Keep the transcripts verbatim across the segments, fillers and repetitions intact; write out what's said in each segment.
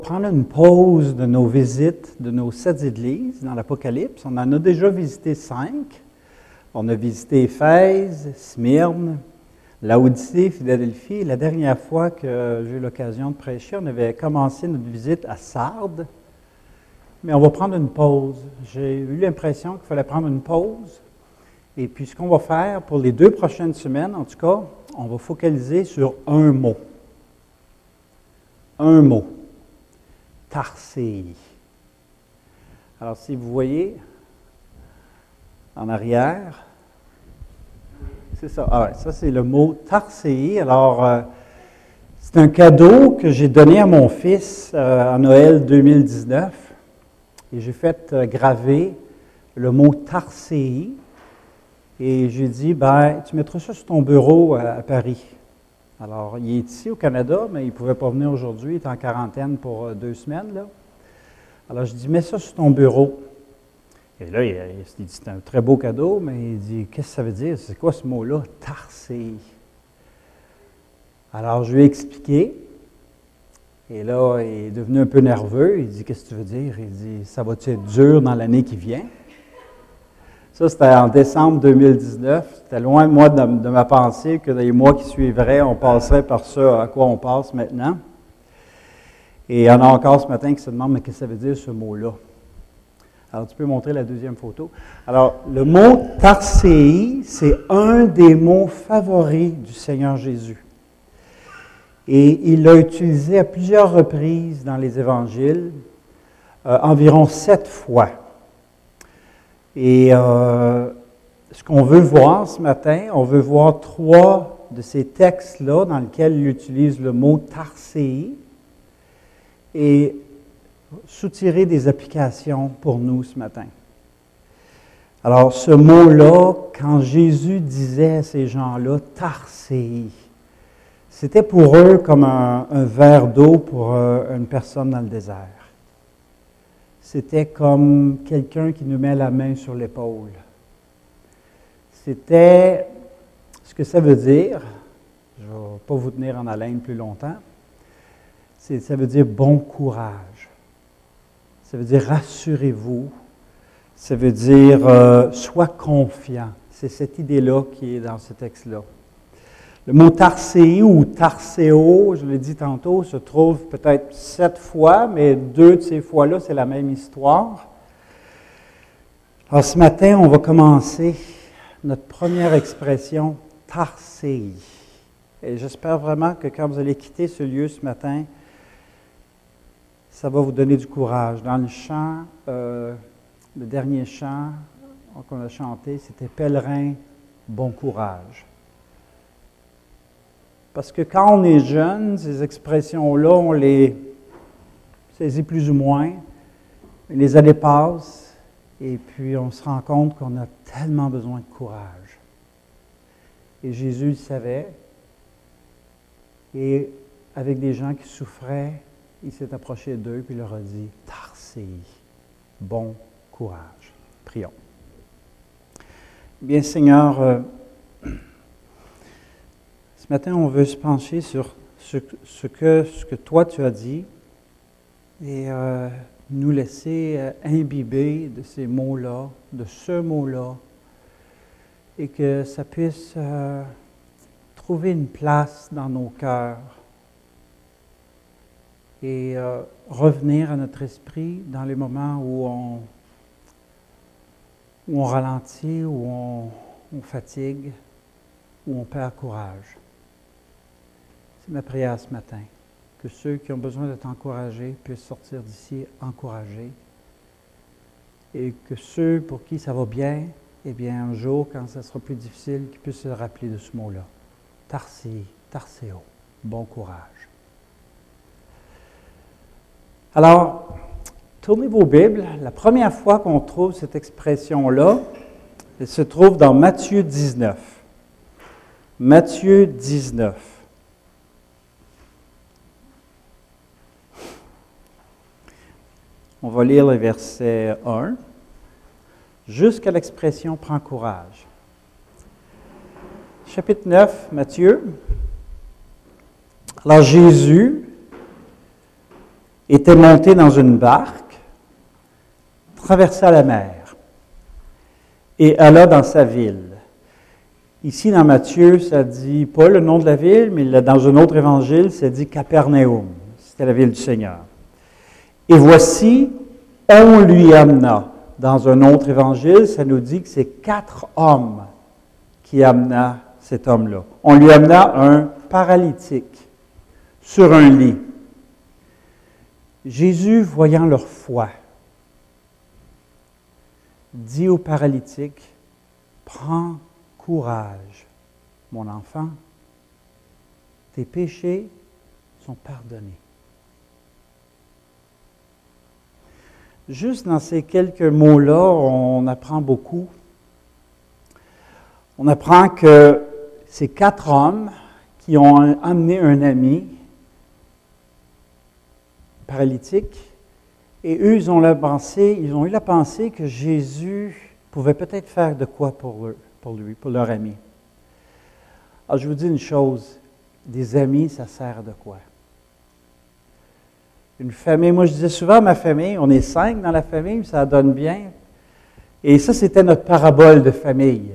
Prendre une pause de nos visites de nos sept églises dans l'Apocalypse. On en a déjà visité cinq. On a visité Éphèse, Smyrne, Laodicée, Philadelphie. La dernière fois que j'ai eu l'occasion de prêcher, on avait commencé notre visite à Sardes. Mais on va prendre une pause. J'ai eu l'impression qu'il fallait prendre une pause. Et puis ce qu'on va faire pour les deux prochaines semaines, en tout cas, on va focaliser sur un mot. Un mot. Tarséi. Alors, si vous voyez en arrière, c'est ça. Ah ouais, ça, c'est le mot Tarséi. Alors, euh, c'est un cadeau que j'ai donné à mon fils euh, en Noël deux mille dix-neuf. Et j'ai fait euh, graver le mot Tarséi. Et j'ai dit, ben, tu mettras ça sur ton bureau à, à Paris. Alors, il est ici au Canada, mais il ne pouvait pas venir aujourd'hui. Il est en quarantaine pour euh, deux semaines. Là. Alors, je dis, mets ça sur ton bureau. Et là, il, il dit, c'est un très beau cadeau, mais il dit, qu'est-ce que ça veut dire? C'est quoi ce mot-là? Tarséi. Alors, je lui ai expliqué. Et là, il est devenu un peu nerveux. Il dit, qu'est-ce que tu veux dire? Il dit, ça va-tu être dur dans l'année qui vient? Ça, c'était en décembre deux mille dix-neuf. C'était loin de moi de, de ma pensée que dans les mois qui suivraient, on passerait par ça à quoi on passe maintenant. Et il y en a encore ce matin qui se demandent, mais qu'est-ce que ça veut dire ce mot-là? Alors, tu peux montrer la deuxième photo. Alors, le mot Tarséi, c'est un des mots favoris du Seigneur Jésus. Et il l'a utilisé à plusieurs reprises dans les évangiles, euh, environ sept fois. Et euh, ce qu'on veut voir ce matin, on veut voir trois de ces textes-là dans lesquels il utilise le mot Tarséi et soutirer des applications pour nous ce matin. Alors, ce mot-là, quand Jésus disait à ces gens-là Tarséi, c'était pour eux comme un, un verre d'eau pour euh, une personne dans le désert. C'était comme quelqu'un qui nous met la main sur l'épaule. C'était ce que ça veut dire, je ne vais pas vous tenir en haleine plus longtemps, c'est, ça veut dire bon courage. Ça veut dire rassurez-vous. Ça veut dire euh, sois confiant. C'est cette idée-là qui est dans ce texte-là. Le mot Tarséi ou Tarséo, je l'ai dit tantôt, se trouve peut-être sept fois, mais deux de ces fois-là, c'est la même histoire. Alors ce matin, on va commencer notre première expression, Tarséi. Et j'espère vraiment que quand vous allez quitter ce lieu ce matin, ça va vous donner du courage. Dans le chant, euh, le dernier chant qu'on a chanté, c'était « Pèlerin, bon courage ». Parce que quand on est jeune, ces expressions-là, on les saisit plus ou moins. Les années passent et puis on se rend compte qu'on a tellement besoin de courage. Et Jésus le savait. Et avec des gens qui souffraient, il s'est approché d'eux et leur a dit « Tarséi, bon courage ». Prions. Bien, Seigneur, euh, ce matin, on veut se pencher sur ce, ce, que, ce que toi tu as dit et euh, nous laisser euh, imbiber de ces mots-là, de ce mot-là, et que ça puisse euh, trouver une place dans nos cœurs et euh, revenir à notre esprit dans les moments où on, où on ralentit, où on, on fatigue, où on perd courage. C'est ma prière ce matin, que ceux qui ont besoin d'être encouragés puissent sortir d'ici encouragés et que ceux pour qui ça va bien, eh bien un jour, quand ça sera plus difficile, qu'ils puissent se rappeler de ce mot-là. Tarséi, Tarséo, bon courage. Alors, tournez vos Bibles. La première fois qu'on trouve cette expression-là, elle se trouve dans Matthieu dix-neuf. Matthieu dix-neuf. On va lire le verset un, jusqu'à l'expression « prends courage ». Chapitre neuf, Matthieu. Alors Jésus était monté dans une barque, traversa la mer et alla dans sa ville. Ici, dans Matthieu, ça dit pas le nom de la ville, mais dans un autre évangile, ça dit Capernaum. C'était la ville du Seigneur. Et voici, on lui amena. Dans un autre évangile, ça nous dit que c'est quatre hommes qui amena cet homme-là. On lui amena un paralytique sur un lit. Jésus, voyant leur foi, dit au paralytique, « Prends courage, mon enfant, tes péchés sont pardonnés. » Juste dans ces quelques mots-là, on apprend beaucoup. On apprend que ces quatre hommes qui ont amené un ami paralytique, et eux, ils ont, la pensée, ils ont eu la pensée que Jésus pouvait peut-être faire de quoi pour eux, pour lui, pour leur ami. Alors, je vous dis une chose, des amis, ça sert de quoi? Une famille, moi je disais souvent à ma famille, on est cinq dans la famille, ça donne bien. Et ça, c'était notre parabole de famille.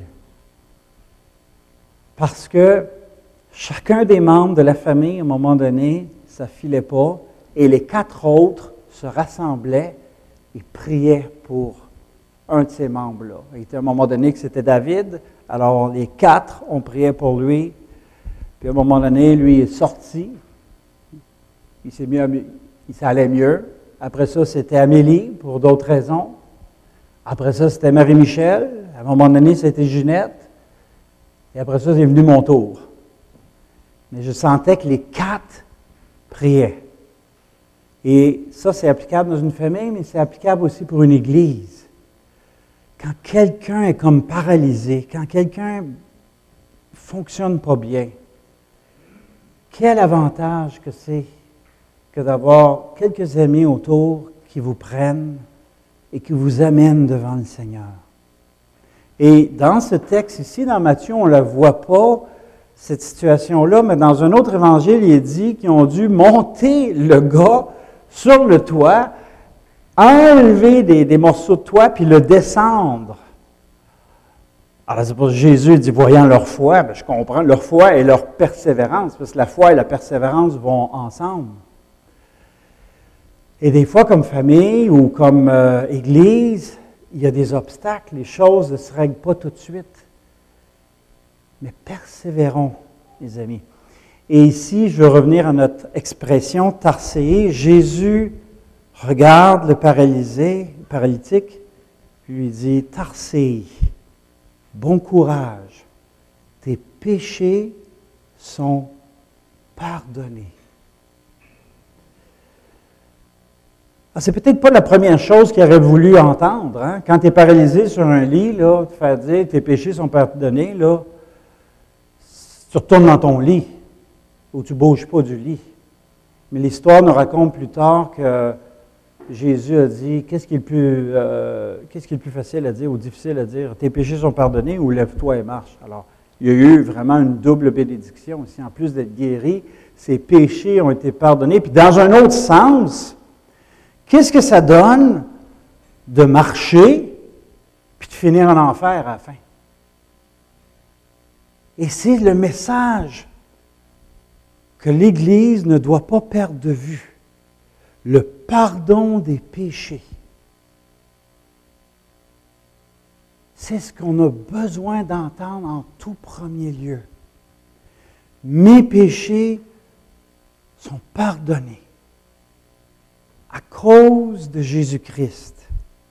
Parce que chacun des membres de la famille, à un moment donné, ça ne filait pas, et les quatre autres se rassemblaient et priaient pour un de ces membres-là. Il était à un moment donné que c'était David, alors les quatre, on priait pour lui, puis à un moment donné, lui est sorti, il s'est mis à... Ça allait mieux. Après ça, c'était Amélie, pour d'autres raisons. Après ça, c'était Marie-Michel. À un moment donné, c'était Ginette. Et après ça, c'est venu mon tour. Mais je sentais que les quatre priaient. Et ça, c'est applicable dans une famille, mais c'est applicable aussi pour une église. Quand quelqu'un est comme paralysé, quand quelqu'un ne fonctionne pas bien, quel avantage que c'est que d'avoir quelques amis autour qui vous prennent et qui vous amènent devant le Seigneur. Et dans ce texte ici, dans Matthieu, on ne la voit pas, cette situation-là, mais dans un autre évangile, il est dit qu'ils ont dû monter le gars sur le toit, enlever des, des morceaux de toit, puis le descendre. Alors, c'est pour Jésus dit, voyant leur foi, bien, je comprends, leur foi et leur persévérance, parce que la foi et la persévérance vont ensemble. Et des fois, comme famille ou comme euh, Église, il y a des obstacles, les choses ne se règlent pas tout de suite. Mais persévérons, les amis. Et ici, je veux revenir à notre expression tarséer. Jésus regarde le paralysé, le paralytique, puis lui dit, « Tarséi, bon courage, tes péchés sont pardonnés. » Ah, c'est peut-être pas la première chose qu'il aurait voulu entendre. Hein? Quand tu es paralysé sur un lit, là, te faire dire tes péchés sont pardonnés, là, tu retournes dans ton lit ou tu ne bouges pas du lit. Mais l'histoire nous raconte plus tard que Jésus a dit, qu'est-ce qui est le plus, euh, qu'est-ce qui est le plus facile à dire ou difficile à dire? Tes péchés sont pardonnés ou lève-toi et marche. Alors, il y a eu vraiment une double bénédiction ici. En plus d'être guéri, ses péchés ont été pardonnés. Puis dans un autre sens, qu'est-ce que ça donne de marcher puis de finir en enfer à la fin? Et c'est le message que l'Église ne doit pas perdre de vue. Le pardon des péchés. C'est ce qu'on a besoin d'entendre en tout premier lieu. Mes péchés sont pardonnés à cause de Jésus-Christ.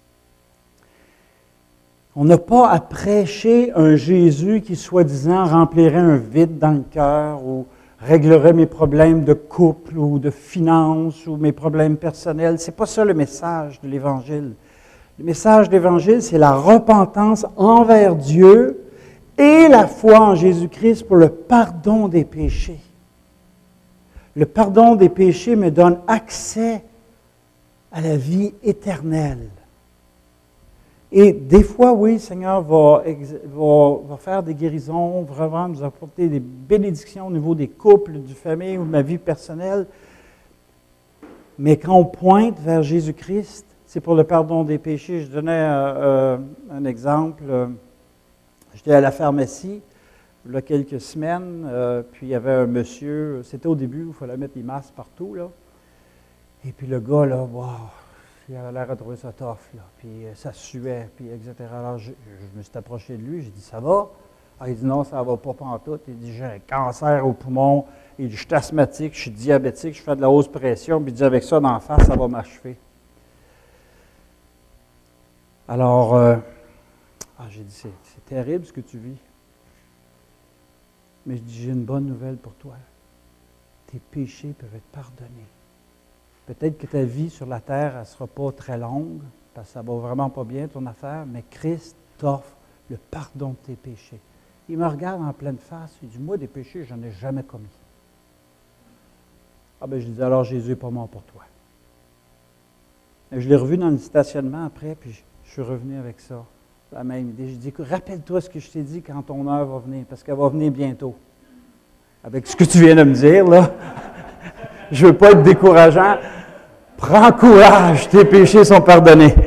On n'a pas à prêcher un Jésus qui, soi-disant, remplirait un vide dans le cœur ou réglerait mes problèmes de couple ou de finances ou mes problèmes personnels. Ce n'est pas ça le message de l'Évangile. Le message de l'Évangile, c'est la repentance envers Dieu et la foi en Jésus-Christ pour le pardon des péchés. Le pardon des péchés me donne accès à la vie éternelle. Et des fois, oui, le Seigneur va, va, va faire des guérisons, vraiment nous apporter des bénédictions au niveau des couples, du famille ou de ma vie personnelle. Mais quand on pointe vers Jésus-Christ, c'est pour le pardon des péchés. Je donnais euh, euh, un exemple. J'étais à la pharmacie il y a quelques semaines, euh, puis il y avait un monsieur, c'était au début où il fallait mettre les masques partout, là. Et puis le gars, là, wow, il avait l'air de trouver ça tough, là, puis ça suait, puis et cetera. Alors je, je me suis approché de lui, j'ai dit, ça va? Ah, il dit, non, ça ne va pas pantoute. Il dit, j'ai un cancer au poumon, il dit, je suis asthmatique, je suis diabétique, je fais de la hausse pression, puis il dit, avec ça d'en face, ça va m'achever. Alors, euh, ah, j'ai dit, c'est, c'est terrible ce que tu vis. Mais je dis, j'ai une bonne nouvelle pour toi. Tes péchés peuvent être pardonnés. Peut-être que ta vie sur la terre, elle ne sera pas très longue, parce que ça ne va vraiment pas bien ton affaire, mais Christ t'offre le pardon de tes péchés. Il me regarde en pleine face, il dit, moi, des péchés, je n'en ai jamais commis. Ah ben je lui dis, alors Jésus n'est pas mort pour toi. Et je l'ai revu dans le stationnement après, puis je, je suis revenu avec ça. La même idée. Je dis, rappelle-toi ce que je t'ai dit quand ton heure va venir, parce qu'elle va venir bientôt. Avec ce que tu viens de me dire, là, je ne veux pas être décourageant. Prends courage, tes péchés sont pardonnés.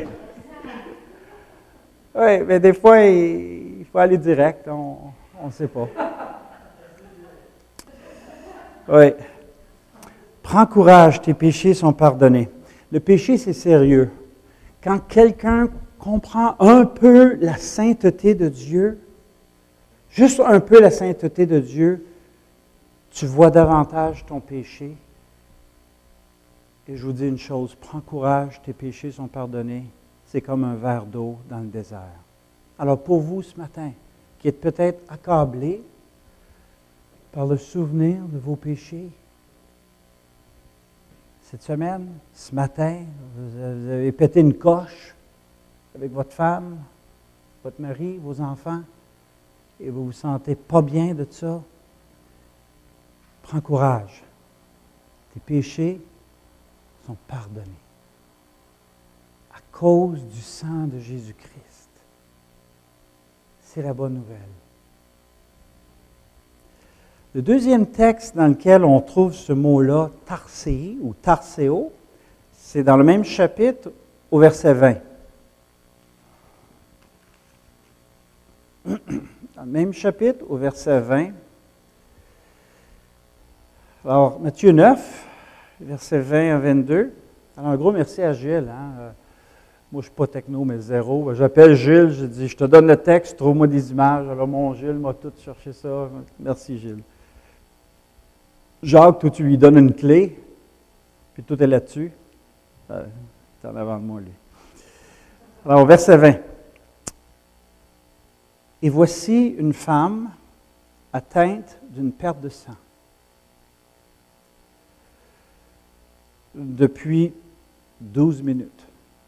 Oui, mais des fois, il faut aller direct, on ne sait pas. Oui. Prends courage, tes péchés sont pardonnés. Le péché, c'est sérieux. Quand quelqu'un comprend un peu la sainteté de Dieu, juste un peu la sainteté de Dieu, tu vois davantage ton péché. Et je vous dis une chose, prends courage, tes péchés sont pardonnés. C'est comme un verre d'eau dans le désert. Alors pour vous ce matin, qui êtes peut-être accablés par le souvenir de vos péchés, cette semaine, ce matin, vous avez pété une coche avec votre femme, votre mari, vos enfants, et vous ne vous sentez pas bien de ça, prends courage. Tes péchés sont pardonnés à cause du sang de Jésus-Christ. C'est la bonne nouvelle. Le deuxième texte dans lequel on trouve ce mot-là, tarsei ou tarseo, c'est dans le même chapitre au verset vingt. Dans le même chapitre au verset vingt. Alors, Matthieu neuf, versets vingt à vingt-deux. Alors, un gros merci à Gilles. Hein? Moi, je ne suis pas techno, mais zéro. J'appelle Gilles, je dis, je te donne le texte, trouve-moi des images. Alors, mon Gilles m'a tout cherché ça. Merci, Gilles. Jacques, toi, tu lui donnes une clé, puis tout est là-dessus. Euh, c'est en avant de moi, lui. Alors, verset vingt. Et voici une femme atteinte d'une perte de sang. Depuis douze minutes.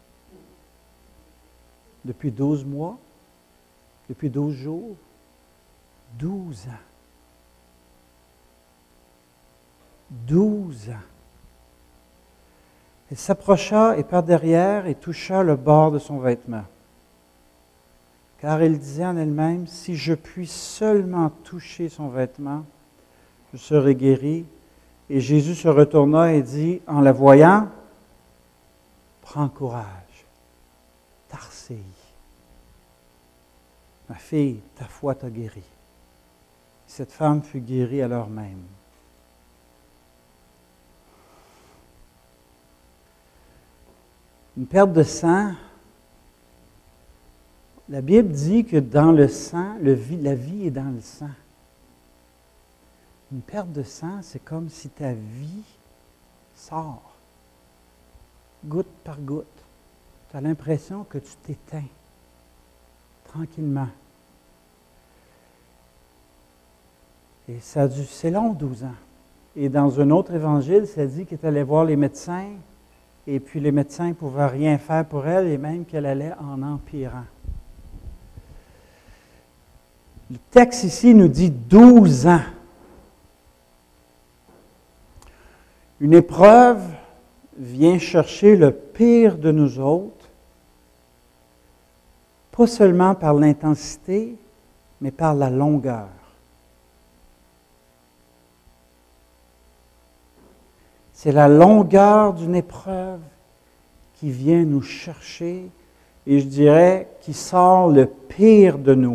Depuis douze mois. Depuis douze jours. douze ans. Douze ans. Elle s'approcha et par derrière et toucha le bord de son vêtement. Car elle disait en elle-même, si je puis seulement toucher son vêtement, je serai guérie. Et Jésus se retourna et dit, en la voyant, prends courage, tarsei. Ma fille, ta foi t'a guérie. Cette femme fut guérie à l'heure même. Une perte de sang, la Bible dit que dans le sang, le vie, la vie est dans le sang. Une perte de sang, c'est comme si ta vie sort, goutte par goutte. Tu as l'impression que tu t'éteins tranquillement. Et ça a dû, c'est long, douze ans. Et dans un autre évangile, ça dit qu'elle est allée voir les médecins, et puis les médecins ne pouvaient rien faire pour elle, et même qu'elle allait en empirant. Le texte ici nous dit douze ans. Une épreuve vient chercher le pire de nous autres, pas seulement par l'intensité, mais par la longueur. C'est la longueur d'une épreuve qui vient nous chercher et je dirais qui sort le pire de nous.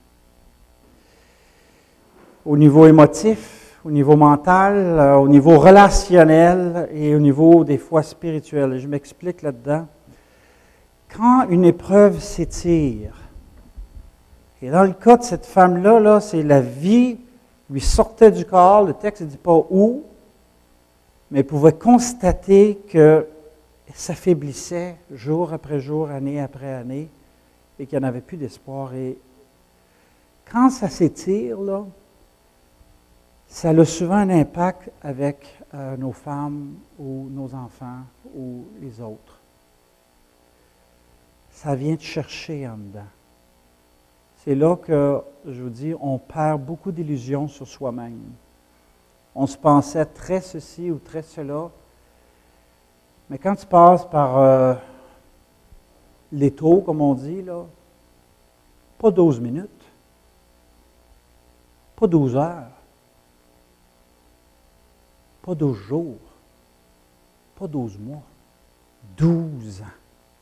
Au niveau émotif, au niveau mental, au niveau relationnel et au niveau des fois spirituel. Et je m'explique là-dedans. Quand une épreuve s'étire, et dans le cas de cette femme-là, là, c'est la vie lui sortait du corps, le texte ne dit pas où, mais elle pouvait constater que s'affaiblissait jour après jour, année après année, et qu'il n'y en avait plus d'espoir. Et quand ça s'étire, là, ça a souvent un impact avec euh, nos femmes ou nos enfants ou les autres. Ça vient te chercher en dedans. C'est là que, je vous dis, on perd beaucoup d'illusions sur soi-même. On se pensait très ceci ou très cela, mais quand tu passes par euh, l'étau, comme on dit, là, pas douze minutes, pas douze heures, pas douze jours, pas douze mois, douze ans.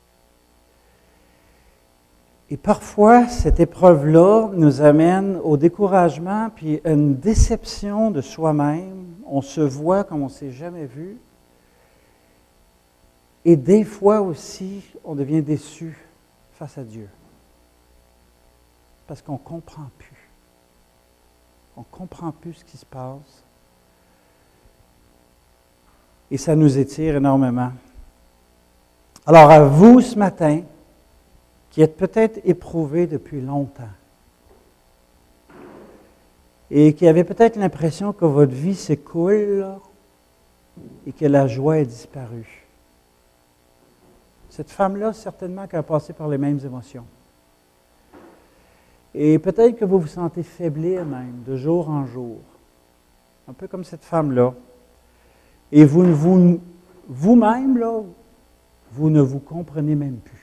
Et parfois, cette épreuve-là nous amène au découragement puis à une déception de soi-même. On se voit comme on ne s'est jamais vu. Et des fois aussi, on devient déçu face à Dieu. Parce qu'on ne comprend plus. On ne comprend plus ce qui se passe. Et ça nous étire énormément. Alors à vous ce matin, qui êtes peut-être éprouvés depuis longtemps et qui avez peut-être l'impression que votre vie s'écoule là, et que la joie est disparue. Cette femme-là, certainement qu'elle a passé par les mêmes émotions. Et peut-être que vous vous sentez faiblir même, de jour en jour. Un peu comme cette femme-là. Et vous, vous, vous-même, là, vous ne vous comprenez même plus.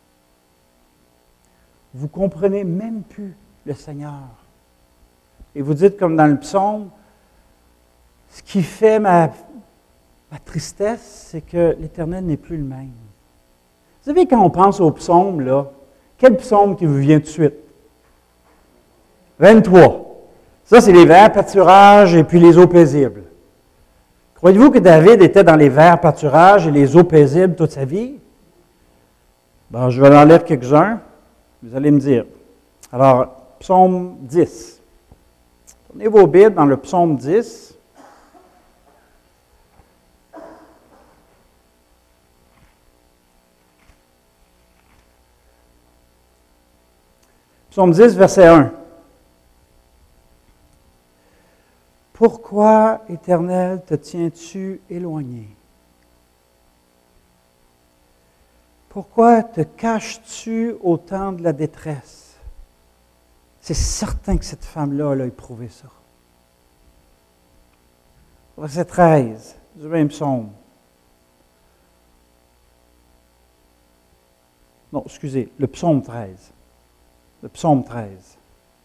Vous ne comprenez même plus le Seigneur. Et vous dites comme dans le psaume, ce qui fait ma, ma tristesse, c'est que l'Éternel n'est plus le même. Vous savez, quand on pense au psaume, là, quel psaume qui vous vient tout de suite? vingt-trois. Ça, c'est les verts pâturages et puis les eaux paisibles. Croyez-vous que David était dans les verts pâturages et les eaux paisibles toute sa vie? Bon, je vais en lire quelques-uns. Vous allez me dire. Alors, psaume dix. Prenez vos Bibles dans le psaume dix. Psaume dix, verset un. Pourquoi, Éternel, te tiens-tu éloigné? Pourquoi te caches-tu au temps de la détresse? C'est certain que cette femme-là elle a éprouvé ça. Verset treize, du même psaume. Non, excusez, le psaume treize. Le psaume treize.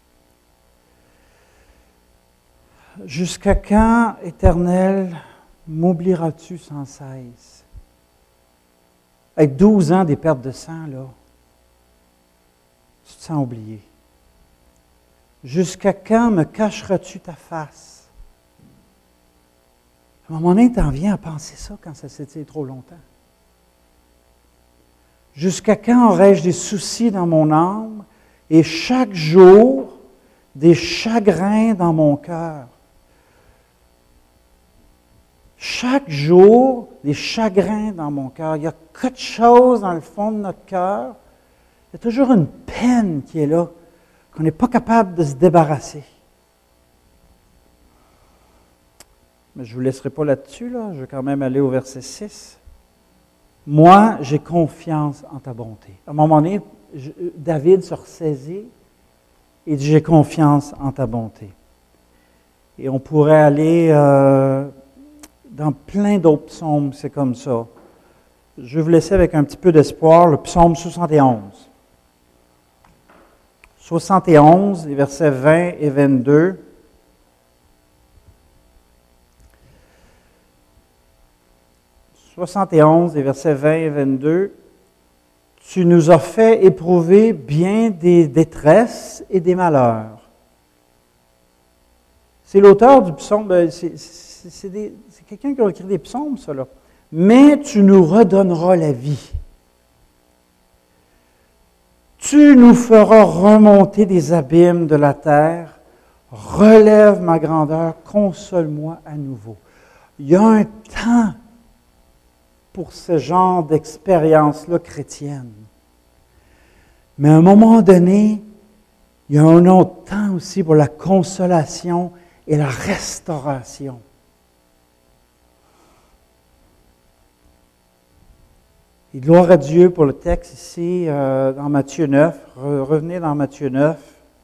Jusqu'à quand, Éternel, m'oublieras-tu sans cesse? Avec douze ans des pertes de sang, là, tu te sens oublié. Jusqu'à quand me cacheras-tu ta face? À un moment donné, tu en viens à penser ça quand ça s'étire trop longtemps. Jusqu'à quand aurais-je des soucis dans mon âme et chaque jour des chagrins dans mon cœur? Chaque jour, des chagrins dans mon cœur. Il y a quelque chose dans le fond de notre cœur. Il y a toujours une peine qui est là, qu'on n'est pas capable de se débarrasser. Mais je ne vous laisserai pas là-dessus, là. Je vais quand même aller au verset six. Moi, j'ai confiance en ta bonté. À un moment donné, je, David se ressaisit et dit, j'ai confiance en ta bonté. Et on pourrait aller... Euh, Dans plein d'autres psaumes, c'est comme ça. Je vais vous laisser avec un petit peu d'espoir le psaume soixante et onze. soixante et onze, les versets vingt et vingt-deux. soixante et onze, les versets vingt et vingt-deux. « Tu nous as fait éprouver bien des détresses et des malheurs. » C'est l'auteur du psaume, c'est, c'est, c'est, des, c'est quelqu'un qui a écrit des psaumes, ça là. « Mais tu nous redonneras la vie. Tu nous feras remonter des abîmes de la terre. Relève ma grandeur, console-moi à nouveau. » Il y a un temps pour ce genre d'expérience-là chrétienne. Mais à un moment donné, il y a un autre temps aussi pour la consolation et la restauration. Et gloire à Dieu pour le texte ici euh, dans Matthieu neuf. Re- revenez dans Matthieu neuf.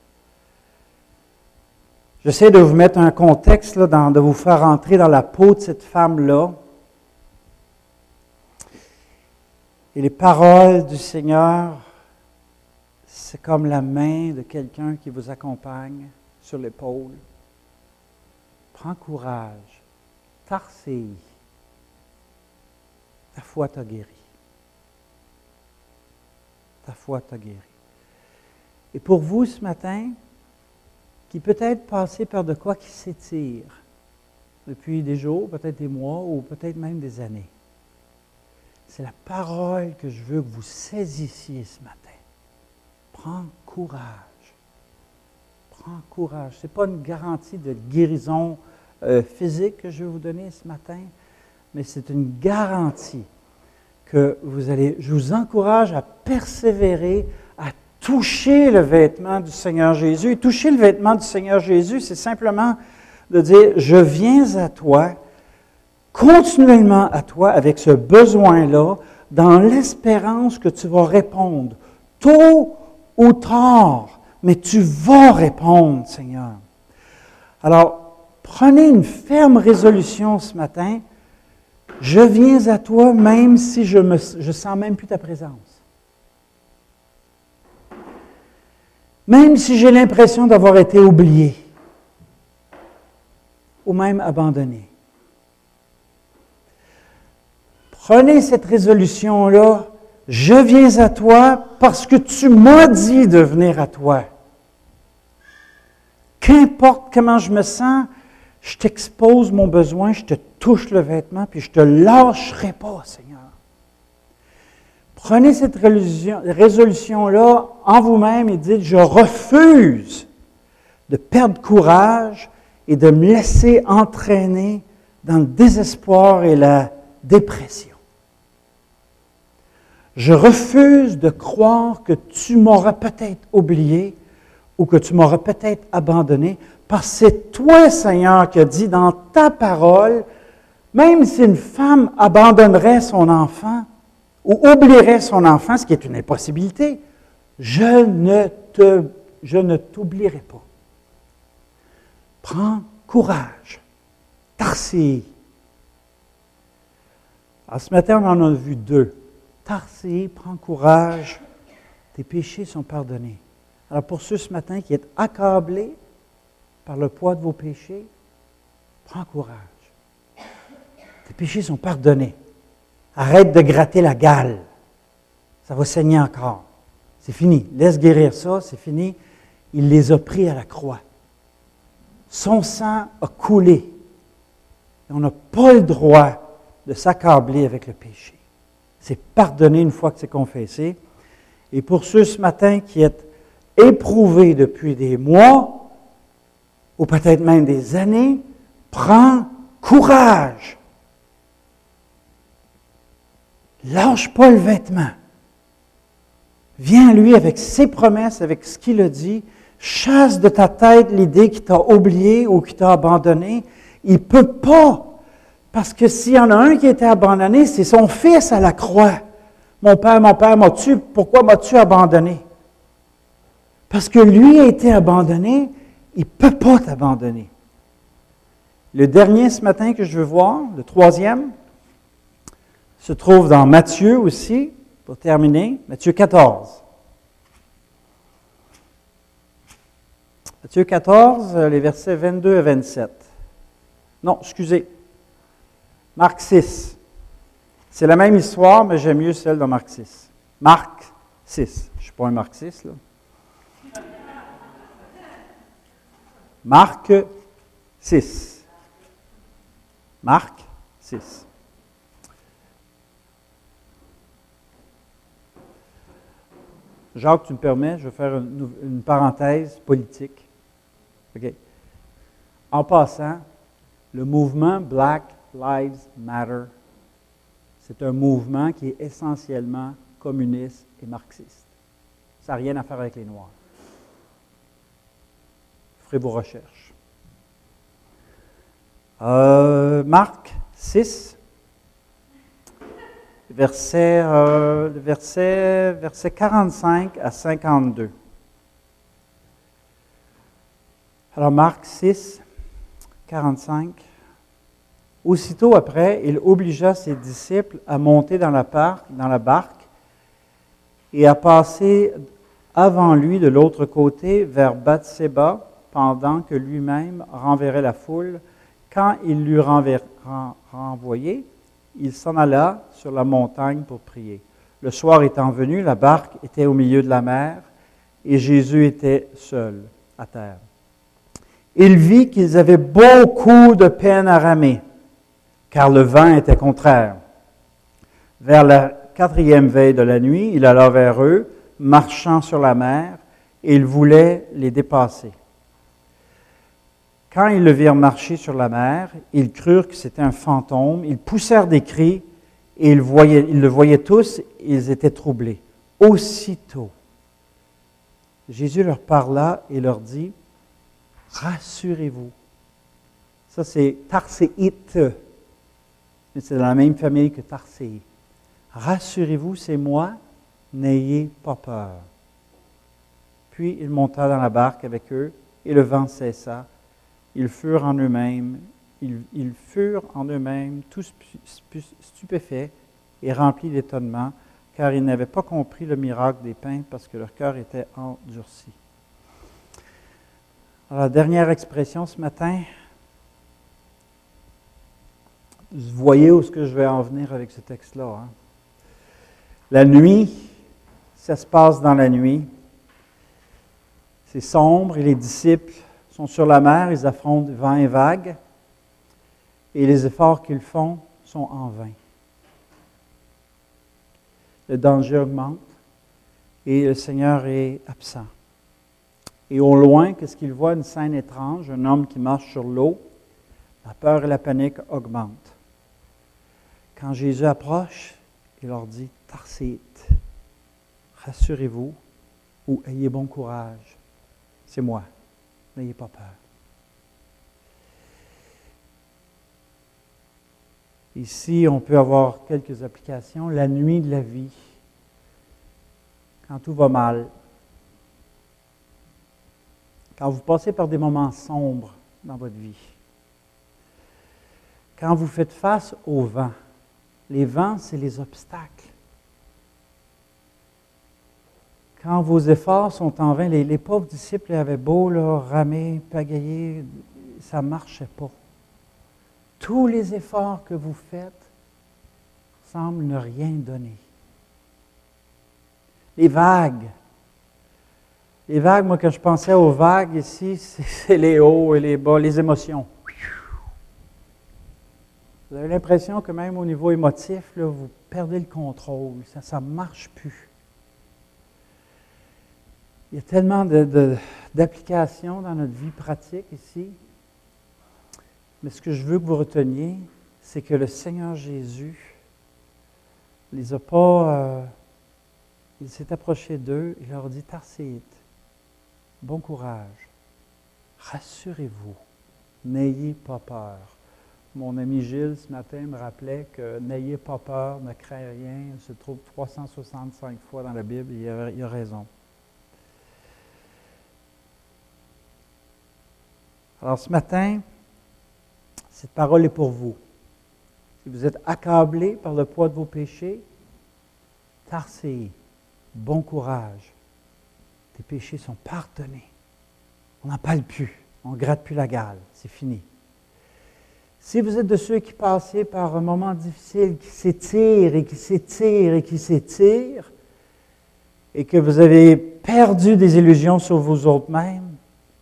J'essaie de vous mettre un contexte, là, dans, de vous faire entrer dans la peau de cette femme-là. Et les paroles du Seigneur, c'est comme la main de quelqu'un qui vous accompagne sur l'épaule. Prends courage, Tarsille, ta foi t'a guéri. Ta foi t'a guéri. Et pour vous ce matin, qui peut-être passez par de quoi qui s'étire depuis des jours, peut-être des mois ou peut-être même des années, c'est la parole que je veux que vous saisissiez ce matin. Prends courage. Prends courage. Ce n'est pas une garantie de guérison euh, physique que je vais vous donner ce matin, mais c'est une garantie que vous allez, je vous encourage à persévérer, à toucher le vêtement du Seigneur Jésus. Et toucher le vêtement du Seigneur Jésus, c'est simplement de dire, je viens à toi, continuellement à toi, avec ce besoin-là, dans l'espérance que tu vas répondre, tôt ou tard, mais tu vas répondre, Seigneur. Alors, prenez une ferme résolution ce matin. Je viens à toi même si je ne je sens même plus ta présence. Même si j'ai l'impression d'avoir été oublié ou même abandonné. Prenez cette résolution-là. Je viens à toi parce que tu m'as dit de venir à toi. Qu'importe comment je me sens, je t'expose mon besoin, je te touche le vêtement, puis je ne te lâcherai pas, Seigneur. Prenez cette résolution-là en vous-même et dites, je refuse de perdre courage et de me laisser entraîner dans le désespoir et la dépression. Je refuse de croire que tu m'auras peut-être oublié ou que tu m'auras peut-être abandonné, parce que c'est toi, Seigneur, qui as dit dans ta parole, même si une femme abandonnerait son enfant ou oublierait son enfant, ce qui est une impossibilité, je ne te, je ne t'oublierai pas. Prends courage. Tarsille. Alors, ce matin, on en a vu deux. Tarsille, prends courage. Tes péchés sont pardonnés. Alors, pour ceux ce matin qui êtes accablés par le poids de vos péchés, prends courage. Tes péchés sont pardonnés. Arrête de gratter la gale. Ça va saigner encore. C'est fini. Laisse guérir ça, c'est fini. Il les a pris à la croix. Son sang a coulé. Et on n'a pas le droit de s'accabler avec le péché. C'est pardonné une fois que c'est confessé. Et pour ceux ce matin qui êtes éprouvés depuis des mois, ou peut-être même des années, prends courage. Lâche pas le vêtement. Viens à lui avec ses promesses, avec ce qu'il a dit. Chasse de ta tête l'idée qu'il t'a oublié ou qu'il t'a abandonné. Il ne peut pas. Parce que s'il y en a un qui a été abandonné, c'est son fils à la croix. Mon père, mon père, m'as-tu, pourquoi m'as-tu abandonné? Parce que lui a été abandonné, il ne peut pas t'abandonner. Le dernier ce matin que je veux voir, le troisième, se trouve dans Matthieu aussi, pour terminer, Matthieu quatorze. Matthieu quatorze, les versets vingt-deux à vingt-sept. Non, excusez. Marc six. C'est la même histoire, mais j'aime mieux celle de Marc six. Marc six. Je ne suis pas un marxiste, là. Marc six. Marc six. Jacques, tu me permets, je vais faire une, une parenthèse politique. OK. En passant, le mouvement Black Lives Matter, c'est un mouvement qui est essentiellement communiste et marxiste. Ça n'a rien à faire avec les Noirs. Ferez vos recherches. Euh, Marc six, verset, euh, verset, verset quarante-cinq à cinquante-deux. Alors, Marc six, quarante-cinq. Aussitôt après, il obligea ses disciples à monter dans la, par- dans la barque et à passer avant lui de l'autre côté vers Bathséba, pendant que lui-même renverrait la foule. Quand il l'eut renver- ren- renvoyé, il s'en alla sur la montagne pour prier. Le soir étant venu, la barque était au milieu de la mer et Jésus était seul à terre. Il vit qu'ils avaient beaucoup de peine à ramer, car le vent était contraire. Vers la quatrième veille de la nuit, il alla vers eux, marchant sur la mer, et il voulait les dépasser. Quand ils le virent marcher sur la mer, ils crurent que c'était un fantôme. Ils poussèrent des cris et ils, voyaient, ils le voyaient tous, ils étaient troublés. Aussitôt, Jésus leur parla et leur dit, « Rassurez-vous. » Ça, c'est Tarséite. C'est dans la même famille que Tarséi. « Rassurez-vous, c'est moi, n'ayez pas peur. » Puis il monta dans la barque avec eux et le vent cessa. Ils furent en eux-mêmes, ils, ils furent en eux-mêmes tous stupéfaits et remplis d'étonnement, car ils n'avaient pas compris le miracle des pains parce que leur cœur était endurci. Alors, la dernière expression ce matin, vous voyez où est-ce que je vais en venir avec ce texte-là. Hein? La nuit, ça se passe dans la nuit. C'est sombre et les disciples sont sur la mer, ils affrontent vent et vagues, et les efforts qu'ils font sont en vain. Le danger augmente et le Seigneur est absent. Et au loin, qu'est-ce qu'ils voient? Une scène étrange, un homme qui marche sur l'eau. La peur et la panique augmentent. Quand Jésus approche, il leur dit, « Tarséite, rassurez-vous ou ayez bon courage. C'est moi. N'ayez pas peur. » Ici, on peut avoir quelques applications. La nuit de la vie, quand tout va mal, quand vous passez par des moments sombres dans votre vie, quand vous faites face au vent. Les vents, c'est les obstacles. Quand vos efforts sont en vain, les, les pauvres disciples avaient beau là, ramer, pagayer, ça ne marchait pas. Tous les efforts que vous faites semblent ne rien donner. Les vagues. Les vagues, moi, quand je pensais aux vagues ici, c'est les hauts et les bas, les émotions. Vous avez l'impression que même au niveau émotif, là, vous perdez le contrôle. Ça ne marche plus. Il y a tellement de, de, d'applications dans notre vie pratique ici. Mais ce que je veux que vous reteniez, c'est que le Seigneur Jésus ne les a pas... Euh, il s'est approché d'eux, il leur dit, « Tarséite, bon courage, rassurez-vous, n'ayez pas peur. » Mon ami Gilles, ce matin, me rappelait que « N'ayez pas peur, ne craignez rien », il se trouve trois cent soixante-cinq fois dans la Bible, et il a, il a raison. Alors ce matin, cette parole est pour vous. Si vous êtes accablé par le poids de vos péchés, Tarséi, bon courage. Tes péchés sont pardonnés. On n'en parle plus. On ne gratte plus la gale. C'est fini. Si vous êtes de ceux qui passaient par un moment difficile, qui s'étirent et qui s'étirent et qui s'étirent, et que vous avez perdu des illusions sur vous autres mêmes,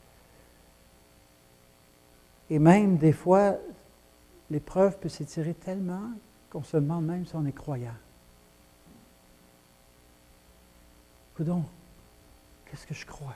et même des fois, l'épreuve peut s'étirer tellement qu'on se demande même si on est croyant. Coudonc, qu'est-ce que je crois?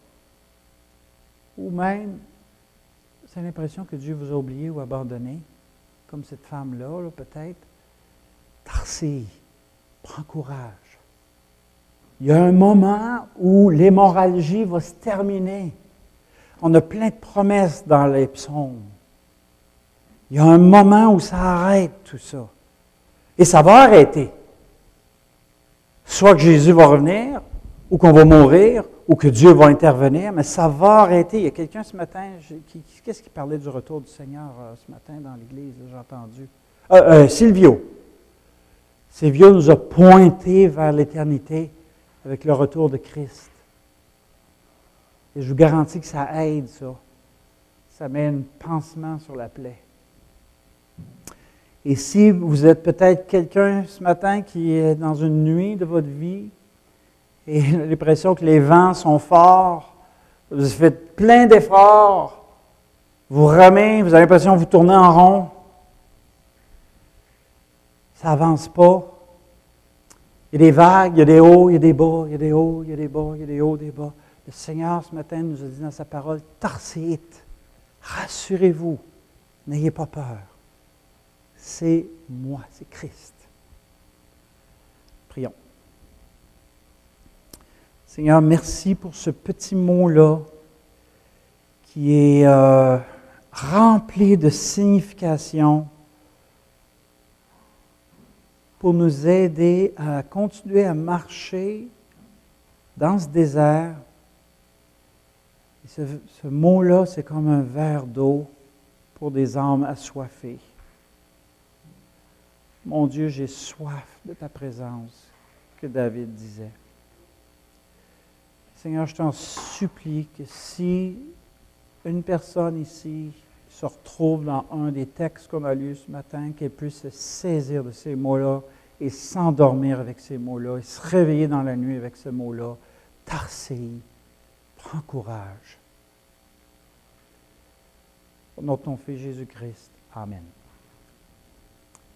Ou même, c'est l'impression que Dieu vous a oublié ou abandonné, comme cette femme-là, là, peut-être. Tarsi, prends courage. Il y a un moment où l'hémorragie va se terminer. On a plein de promesses dans les psaumes. Il y a un moment où ça arrête tout ça. Et ça va arrêter. Soit que Jésus va revenir, ou qu'on va mourir, ou que Dieu va intervenir, mais ça va arrêter. Il y a quelqu'un ce matin, qui, qu'est-ce qui parlait du retour du Seigneur euh, ce matin dans l'Église, j'ai entendu? Euh, euh, Silvio. Silvio nous a pointé vers l'éternité avec le retour de Christ. Et je vous garantis que ça aide, ça. Ça met un pansement sur la plaie. Et si vous êtes peut-être quelqu'un ce matin qui est dans une nuit de votre vie et l'impression que les vents sont forts, vous faites plein d'efforts, vous ramez, vous avez l'impression que vous tournez en rond, ça n'avance pas. Il y a des vagues, il y a des hauts, il y a des bas, il y a des hauts, il y a des bas, il y a des hauts, des bas. Le Seigneur, ce matin, nous a dit dans sa parole, « Tarséite, rassurez-vous, n'ayez pas peur. C'est moi, c'est Christ. » Prions. Seigneur, merci pour ce petit mot-là qui est euh, rempli de signification pour nous aider à continuer à marcher dans ce désert. Et ce, ce mot-là, c'est comme un verre d'eau pour des âmes assoiffées. Mon Dieu, j'ai soif de ta présence, que David disait. Seigneur, je t'en supplie que si une personne ici se retrouve dans un des textes qu'on a lus ce matin, qu'elle puisse se saisir de ces mots-là et s'endormir avec ces mots-là, et se réveiller dans la nuit avec ce mot-là. Tarséi, prends courage. Au nom de ton Fils Jésus-Christ. Amen.